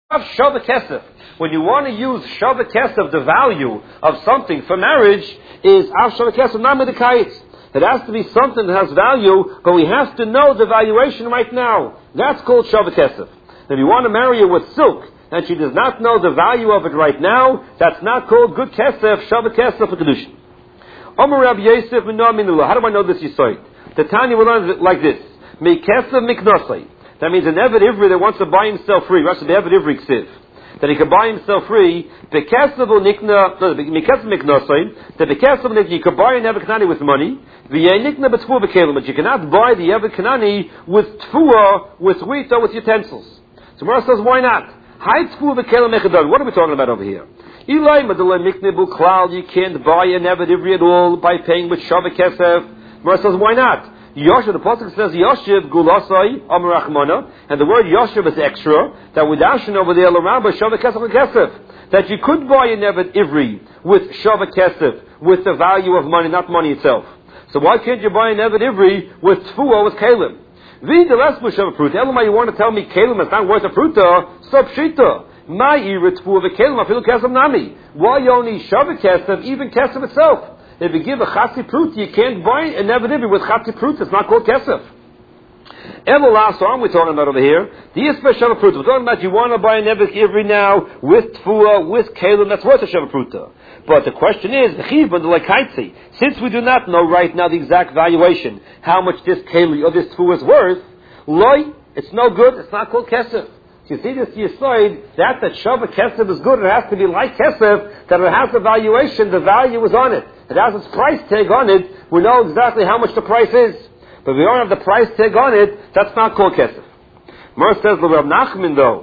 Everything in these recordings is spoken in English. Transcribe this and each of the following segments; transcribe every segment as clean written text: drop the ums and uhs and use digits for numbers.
Shava Kesef. When you want to use Shava Kesef, the value of something for marriage is Av Shava Kesef, not Medikayitz. It has to be something that has value, but we have to know the valuation right now. That's called Shava Kesef. If you want to marry her with silk, and she does not know the value of it right now, that's not called good Kesef, Shava Kesef for Kedushin. Omer Rabbi Yosef, how do I know this Yisoid? The Tanya will learn it like this. Me Kesef Miknosai. That means an Eved Ivri that wants to buy himself free. Rashi, the Eved Ivri ksiv. That he can buy himself free. Bekesef nikna, Mikesef Miknosai. That Bekesef nikna, you can buy an Eved Kanani with money. V'yei nikna b'tfuah b'kelim. But you cannot buy the Eved Kanani with tfuah, with wheat or with utensils. So Mara says, why not? Hai tfuah b'kelim echadon. What are we talking about over here? Ilai madalai mikne b'klal. You can't buy an Eved Ivri at all by paying with Shava Kesef. Mara says, why not? Yoshev, the pasuk says Yoshev Gulasai Amarachmana, and the word Yoshev is extra. That we dashin over there L'Rabba Shava Kesef Kesef. That you could buy an Eved Ivri with Shava Kesef, with the value of money, not money itself. So why can't you buy an Eved Ivri with Tfuah, with Kalim? The last bush of a fruit. Elamai, you want to tell me Kalim is not worth a fruta? Subshita. My ira Tfuah v'Kalim afilu Kesef nami. Why only Shava Kesef, even Kesef itself? If you give a Chatzi Prut, you can't buy an Eved Ivri with Chatzi Prut. It's not called Kesef. Ever last arm we're talking about over here. The Yisbeh Shava Pruta. We're talking about you want to buy an Eved Ivri now with Tfuah, with Kalim. That's worth a Shava Pruta. But the question is, since we do not know right now the exact valuation, how much this Kalim or this Tfuah is worth, loy, it's no good. It's not called Kesef. You see this Yisoid, that Shava Kesef is good. It has to be like Kesef, that it has a valuation. The value is on it. It has its price tag on it. We know exactly how much the price is. But if we don't have the price tag on it, that's not called Kesef. Mer says, Rav Nachman though,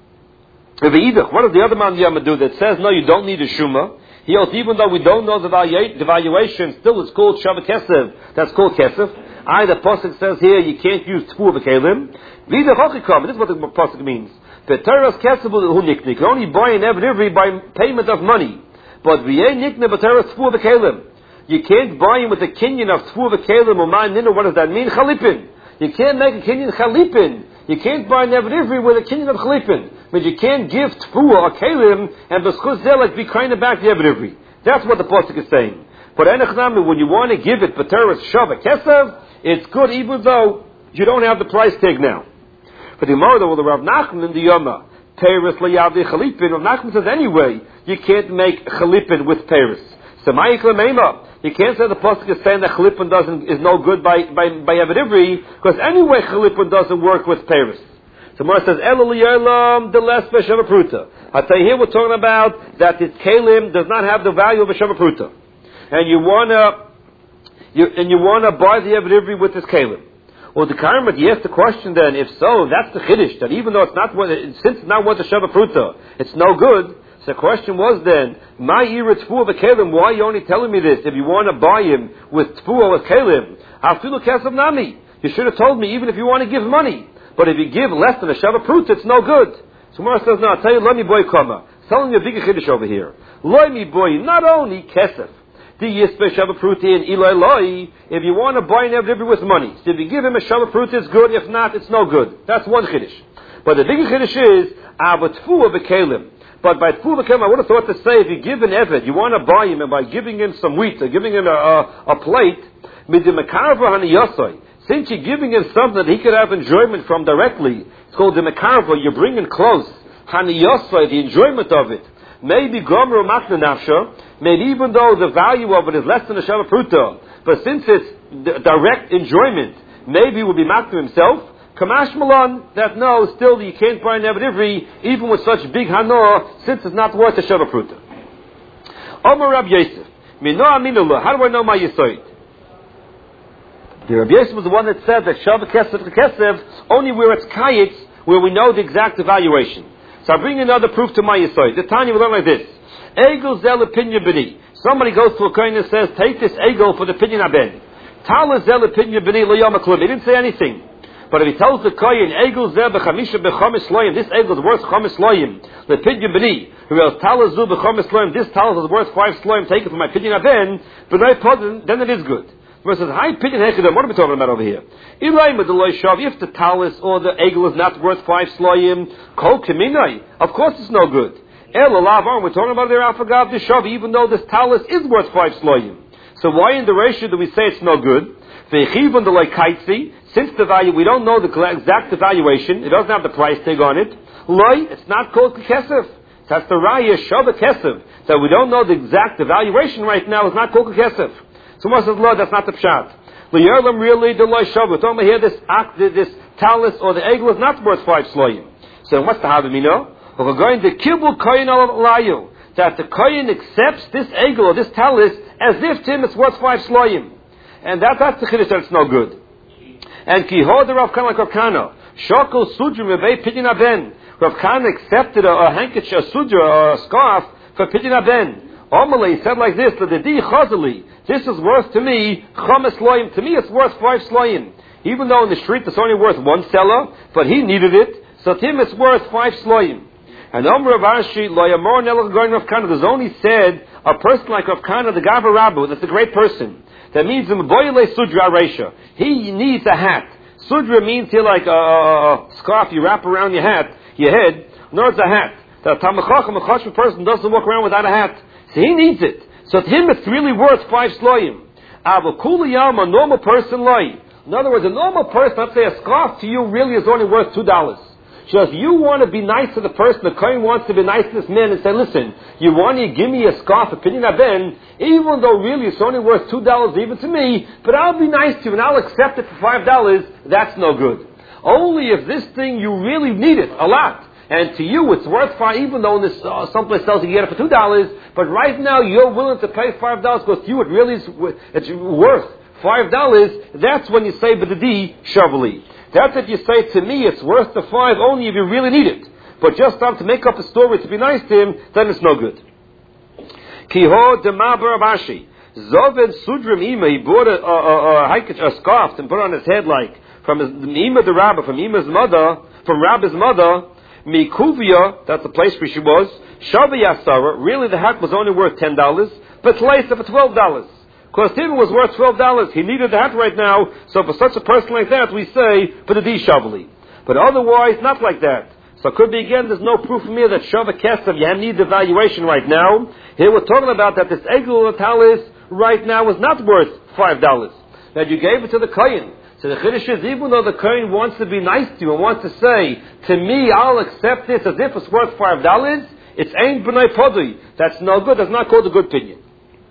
what does the other man Yama do that says, no, you don't need a Shuma? He holds, even though we don't know the valuation, still it's called Shava Kesef. That's called Kesef. The Pasuk says here, you can't use Tfuah v'Kalim. This is what the Pasuk means. The Torah's Kesef you can only buy an Eved Ivri by payment of money. But you can't buy him with a kinyan of Tfuah v'Kalim or ma'aninu. What does that mean? Chalipin. You can't make a kinyan Chalipin. You can't buy an Eved Ivri with a kinyan of Chalipin. But you can't give Tfuah or Kalim and b'schus zelek be kind of back the Eved Ivri. That's what the Pasuk is saying. But when you want to give it B'teres Shava Kesef, it's good even though you don't have the price tag now. But the Gemara though, the Rav Nachman in the Yoma, Peres Layavdi Chalipin, Rav Nachman says anyway, you can't make Chalipin with Peres. So you can't say the Pasuk is saying that Chalipin is no good by Eved Ivri, because anyway Chalipin doesn't work with Peres. So Gemara says, Elul the less Shava Pruta. I tell you here we're talking about that this Kalim does not have the value of a Shava Pruta. And you wanna buy the Eved Ivri with this Kalim. Well, the Karmat, you ask the question then, if so, that's the Chiddush, that even though since it's not worth a Shava Pruta, it's no good. So the question was then, my ira Tfuah v'Kalim, why are you only telling me this? If you want to buy him with Tfuah with Kalim, Afilu Kesef nami. You should have told me, even if you want to give money. But if you give less than a Shava Pruta, it's no good. So Mara says, no, I'll tell you, let me boy kama. Telling you a bigger Chiddush over here. Let me boy, not only Kesef, the Yisbeh Shava Pruta and Ilai Loi, if you want to buy an Eved Ivri with money. So if you give him a Shava Pruta, it's good. If not, it's no good. That's one Chiddush. But the bigger Chiddush is, Tfuah v'Kalim. But by Tfuah v'Kalim, I would have thought to say, if you give an Eved, you want to buy him, and by giving him some wheat, or giving him a plate, since you're giving him something that he could have enjoyment from directly, it's called the Mekarva, you're bringing close, Haniyosai, the enjoyment of it. Maybe Gomer Makna Nafsha, maybe even though the value of it is less than a Shava Pruta, but since it's direct enjoyment, maybe it would be Makna himself. Kamash Malan, that no, still you can't buy an Eved Ivri, even with such big Hanoah, since it's not worth a Shava Pruta. Omer Rab Yosef, how do I know my Yisoid? The Rabbi Yosef was the one that said that Shava Kesef only where it's Kayitz, where we know the exact evaluation. So I bring another proof to my Yisoid. The Tanya will learn like this. Egel zel opinion b'ni. Somebody goes to a kohen and says, take this egel for the opinion aben. Tala zel opinion b'ni lo yom klum. He didn't say anything. But if he tells the kohen, egel zel b'chamisha b'chamis loyim, this egel is worth chamis loyim. The opinion b'ni. Who else tala zu b'chamis loyim, this tala is worth 5 loyim, take it for my opinion aben. But then it is good. Gemara says, "Hi, pidyon hechidam." What are we talking about over here? If the talis or the egel is not worth 5 sloyim, kol keminai. Of course, it's no good. We're talking about their afagav the shav, even though this talis is worth 5 sloyim. So why in the ratio do we say it's no good? Since the value, we don't know the exact evaluation, it doesn't have the price tag on it. It's not called kesef. That's the raya shav kesef. That we don't know the exact evaluation right now is not called kesef. So Moses says, "Lord, that's not the pshat." L'yerlam really the loy shav. We're talking about here this talis or the egel is not worth 5 sloyim. So what's the havamino? We're going to kibul koyin al layu, that the koyin accepts this egel or this talis as if to him it's worth 5 sloyim, and that's the chiddush that it's no good. And kihoder Rav Kana like Rav Kana shokol sudra mebei pidyon aben. Rav Kana accepted a handkerchief, a sudra, or a scarf for pidyon aben. Omalei said like this: "L'dedi chazali, this is worth to me chames sloyim. To me, it's worth 5 sloyim. Even though in the street it's only worth 1 seller, but he needed it, so to him it's worth 5 sloyim." And Omer Rav Ashi lo yamor nelach going Rav Kana. There's only said a person like Rav Kana, the Gava Rabbu, that's a great person. That means boyle sudra reisha. He needs a hat. Sudra means here like a scarf you wrap around your head. No, it's a hat. The tamachach, a chashva person doesn't walk around without a hat. So he needs it. So to him it's really worth 5 sloyim. Aval kuliyam, a normal person loy. In other words, a normal person, let's say a scarf to you really is only worth $2. So if you want to be nice to the person, the Kohen wants to be nice to this man and say, "Listen, you want to give me a scarf, a pidyon aben, even though really it's only worth $2 even to me, but I'll be nice to you and I'll accept it for $5, that's no good. Only if this thing you really need it a lot, and to you it's worth 5, even though in this someplace else you get it for $2, but right now you're willing to pay $5 because to you it really is it's worth $5, that's when you say b'dedi shavli. That's if you say to me it's worth the 5 only if you really need it. But just to make up a story to be nice to him, then it's no good. Kiho demaber Abashi. Zoved sudrim ima, he bought a scarf and put it on his head like from his ima the rabbi, from Ima's mother, from Rabbi's mother, Mikuvia, that's the place where she was, Shavi Yasara, really the hat was only worth $10, but Tlaisa for $12. Because him was worth $12. He needed the hat right now, so for such a person like that, we say, B'dedi Shavli. But otherwise, not like that. So it could be again, there's no proof from here that Shava Kesef, you need the valuation right now. Here we're talking about that this Egel Talis right now is not worth $5. That you gave it to the Kohen. So the Chiddush is, even though the Kohen wants to be nice to you and wants to say, to me, I'll accept this as if it's worth $5, it's Ein B'nai Podui. That's no good, that's not called a good opinion.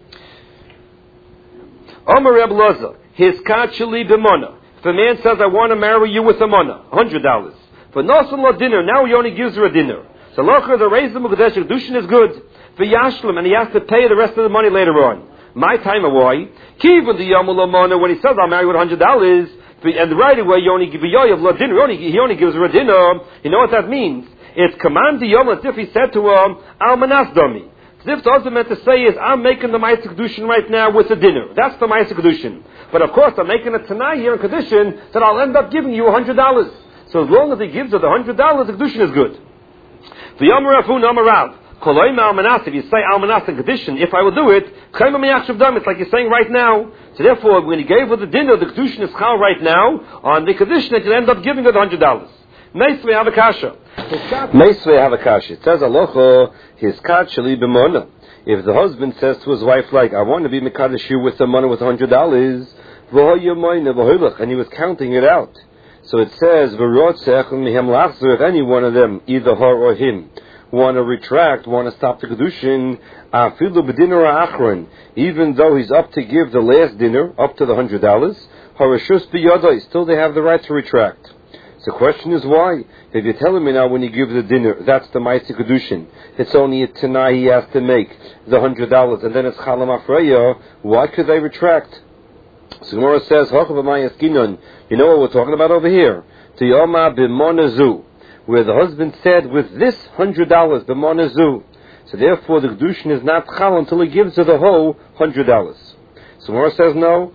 Omer Reb Loza, his kachali b'mona. If a man says, I want to marry you with a mona, $100. For nosan lo dinner, now he only gives her a dinner. So locher, the raise the Mukadesh, Kedushin is good. For yashlim, and he has to pay the rest of the money later on. My time away, kivun the yamul mona, when he says, I'll marry you with $100, and right away, you only give a yoyav lo dinner, he only gives her a dinner. You know what that means? It's command the yom, as if he said to her, al manas domi. As if the husband meant to say is, I'm making the Ma'aseh Kedushin right now with a dinner. That's the Ma'aseh Kedushin. But of course, I'm making it tonight here in Kedushin that I'll end up giving you $100. So as long as he gives her the $100, the Kedushin is good. If you say Almanas and Kedushin, if I will do it, it's like you're saying right now. So therefore, when he gave her the dinner, the Kedushin is chal right now. On the Kedushin, it will end up giving her the $100. Meisvei have a kasha. It says aloha his kat shali b'mona. If the husband says to his wife, like, I want to be mekadosh you with the money with $100, and he was counting it out. So it says, if any one of them, either her or him, want to retract, want to stop the kedushin, even though he's up to give the last dinner, up to the $100, still they have the right to retract. The question is why? If you're telling me now when you give the dinner, that's the Ma'aseh Kedushin, it's only a Tanai he has to make, the $100, and then it's Chalam Afreya, why could they retract? So Gemara says, you know what we're talking about over here? Tiyoma b'monazu, where the husband said, with this $100, b'monazu. So therefore the Kedushin is not Chal until he gives her the whole $100. So Gemara says, no,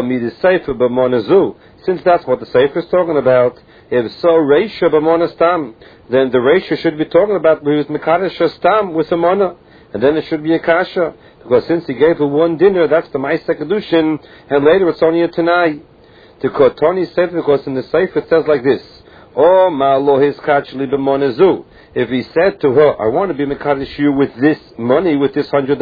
since that's what the Sefer is talking about, if so, Reisha b'mona stam, then the Reisha should be talking about where he was mekadosh stam with a mona. And then it should be a kasha, because since he gave her one dinner, that's the Ma'aseh Kedushin, and later it's only a Tanai. To Kotoni Sefer, because in the Sefer it says like this, O ma'alo hiskachli b'monezu. If he said to her, I want to be mekadosh you with this money, with this $100,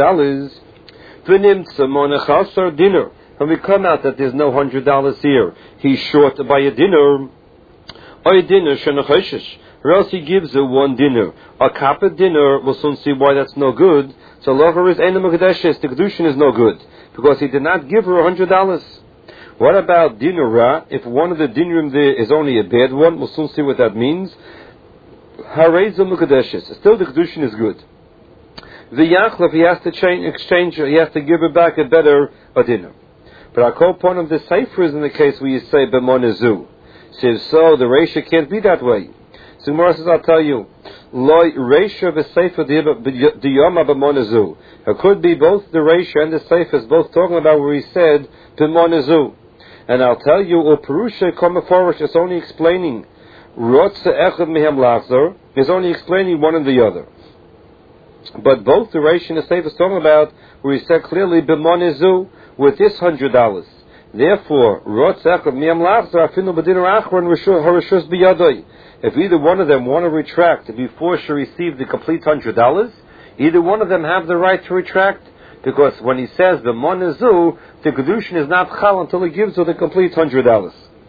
v'nimtza monechasar dinner, and we come out that there's no $100 here, he's short by a dinner, or a dinner shenachoshish, or else he gives her one dinner, a kappa dinner. We'll soon see why that's no good. So lover is enem kedushes, the kedushin is no good, because he did not give her $100. What about dinner ra? If one of the dinim there is only a bad one, we'll soon see what that means. Harezum kedushes, still the kedushin is good. The yachlef, he has to exchange, he has to give her back a better dinner. But our core point of the sefer is in the case where you say b'monezu. So if so, the reisha can't be that way. So Gemara says, I'll tell you, loy reisha v'sefer diyama b'monezu. It could be both the reisha and the sefer is both talking about where he said b'monezu. And I'll tell you, u'perusha komaforish is only explaining rotze echad mehem lachzor, is only explaining one and the other. But both the reisha and the sefer is talking about where he said clearly b'monezu with this $100. Therefore, rotze echad mehem lachzor afinu b'dinner achron harishus b'yadoi. If either one of them want to retract before she received the complete $100, either one of them have the right to retract, because when he says the monezu, the kedushin is not chal until he gives her the complete $100.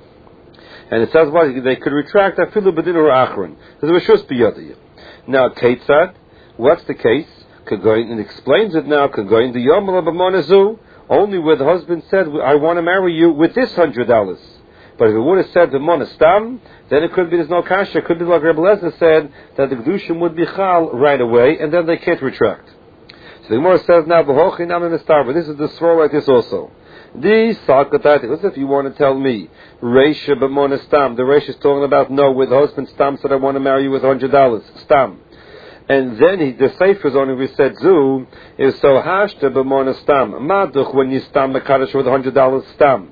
And it says what they could retract afilu b'din or achron. Reshus b'yadiyah. Now, Ketzad, what's the case? And explains it now. Kagoyin the yomala b'monezu, only where the husband said, I want to marry you with this $100. But if it would have said the monestam, then it could be there's no kasha. It could be like Rebbe Lezer said that the kedushin would be chal right away, and then they can't retract. So the Gemara says now, v'hochi nam mistar, but this is the throw like this also. The sakatati. What's if you want to tell me reisha b'monestam? The reisha is talking about no, with the husband stam said I want to marry you with $100 stam, and then the sefer is only we said zu is so hashta b'monestam maduch when you stam mekadosh with $100 stam.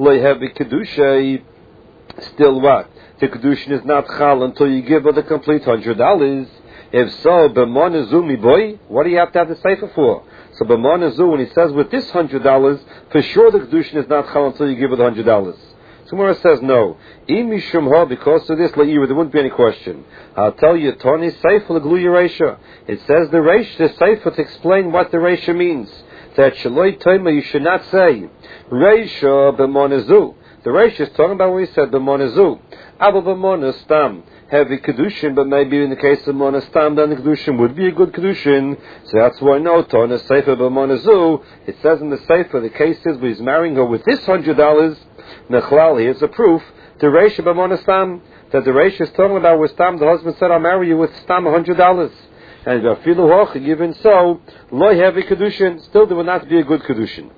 Still what? The kedushin is not chal until you give her the complete $100. If so, b'monezu mi boy, what do you have to have the sefer for? So b'monezu, when he says with this $100, for sure the kedushin is not chal until you give her the $100. So Gemara says no. Because of this, there wouldn't be any question. I'll tell you, Tony sefer l'glu reisha. It says the reisha, the sefer to explain what the reisha means. That shaloi toima, you should not say reisha b'monezu. The reisha is talking about what he said b'monezu. Abba b'monestam heavy kedushin, but maybe in the case of monestam, then the kedushin would be a good kedushin. So that's why no tona sefer b'monezu. It says in the sefer the case is where he's marrying her with this $100. Nechlal, here's a proof to reisha b'monestam that the reisha is talking about where stam the husband said I'll marry you with stam $100. And even so, loy heavy kedushin, still there would not be a good kedushin.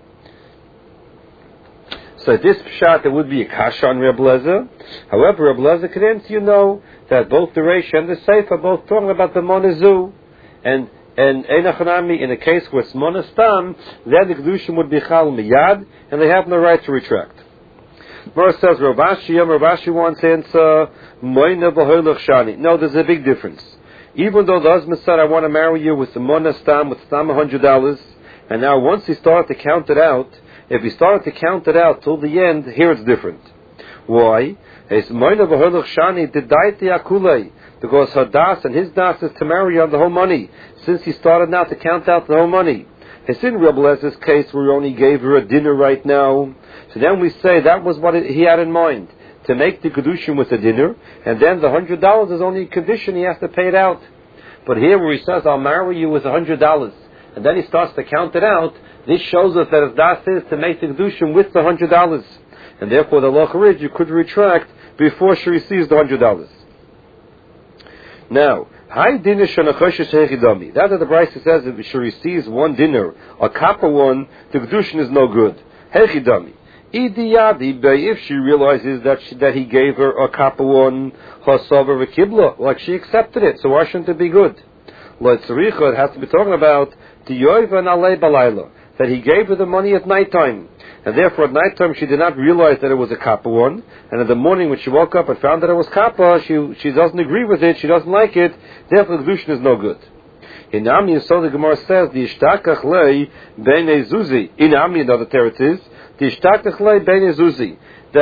So this pshat there would be a kasha on Reb Lezer. However, Reb Lezer could you know that both the reisha and the sefer are both talking about the monezu, and einachanami in a case where it's monestam, then the kedushin would be chal miyad, and they have no right to retract. Mora says Rav Ashi wants to answer moina v'hoylach shani. No, there's a big difference. Even though the husband said, I want to marry you with the monestam, with stam $100, and now once he started to count it out, if he started to count it out till the end, here it's different. Why? Because her das and his das is to marry on the whole money, since he started now to count out the whole money. It's in Rebbe Lezer's case where he only gave her a dinner right now. So then we say that was what he had in mind, to make the kedushin with the dinner, and then the $100 is only a condition, he has to pay it out. But here where he says, I'll marry you with $100, and then he starts to count it out, this shows us that his das is to make the kedushin with the $100. And therefore the loch you could retract before she receives the $100. Now, high dinner shenachoshes hechidami. That's what the Brisa says, if she receives one dinner, a copper one, the kedushin is no good. Hechidami. If she realizes that he gave her a copper one, hasavar v'kibla, like she accepted it, so why shouldn't it be good? It has to be talking about that he gave her the money at nighttime, and therefore at nighttime she did not realize that it was a copper one, and in the morning when she woke up and found that it was copper, she doesn't agree with it, she doesn't like it, therefore the kedushin is no good. In Ami, so the Gemara says, the ishtakach lei beinei zuzi. In Ami, another teretz is, the ishtakach lei beinei zuzi.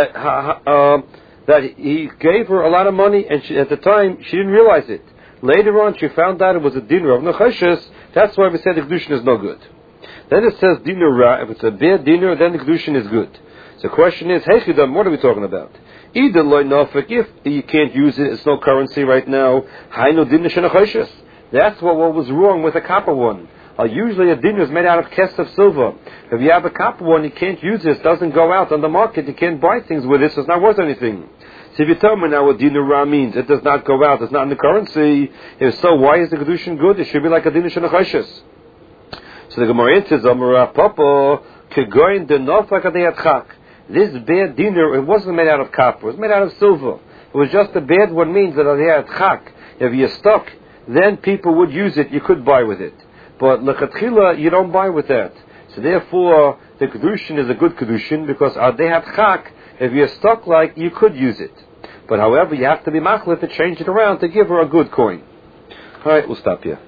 That he gave her a lot of money, and at the time, she didn't realize it. Later on, she found out it was a dinner of nechoshes. That's why we said the kedushin is no good. Then it says dinner ra. If it's a bad dinner, then the kedushin is good. So the question is, hechidam, what are we talking about? Either loy nafik, if you can't use it, it's no currency right now. Hainu dinner shenechoshes. That's what was wrong with a copper one. Usually a dinner is made out of kesef silver. If you have a copper one, you can't use it. It doesn't go out on the market. You can't buy things with it, so it's not worth anything. So if you tell me now what dinner ra means, it does not go out. It's not in the currency. If so, why is the kedushin good? It should be like a dinner shenechoshes. So the Gemara answers, Amar Papa, kegoin denofak adeyatchak. This bad dinner, it wasn't made out of copper. It was made out of silver. It was just a bad one means that adeyatchak. If you're stuck, then people would use it. You could buy with it. But lechatchila, you don't buy with that. So therefore, the kedushin is a good kedushin because adeyatchak, if you're stuck like, you could use it. But however, you have to be machlit to change it around to give her a good coin. Alright, we'll stop here.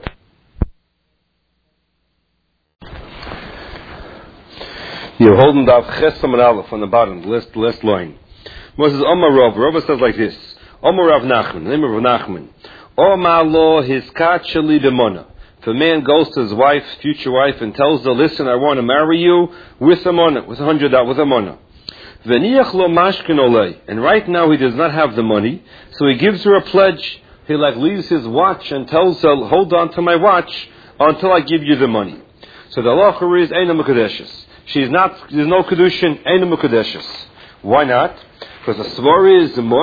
You're holding the Chesam and Aleph on the bottom, the last line. Moses Omar Rav. Rav says like this. Omar Rav Nachman, the name of Rav Nachman. Omar lo hiskat sheli b'mona. If a man goes to his wife, future wife, and tells her, listen, I want to marry you with a mona, with $100, with a mona. V'niach lo mashkin olei. And right now he does not have the money, so he gives her a pledge. He leaves his watch and tells her, hold on to my watch until I give you the money. So the halacha is Eina Mekadeshes. There's no kedushin, Eina Mekadeshes. Why not? Because the svar is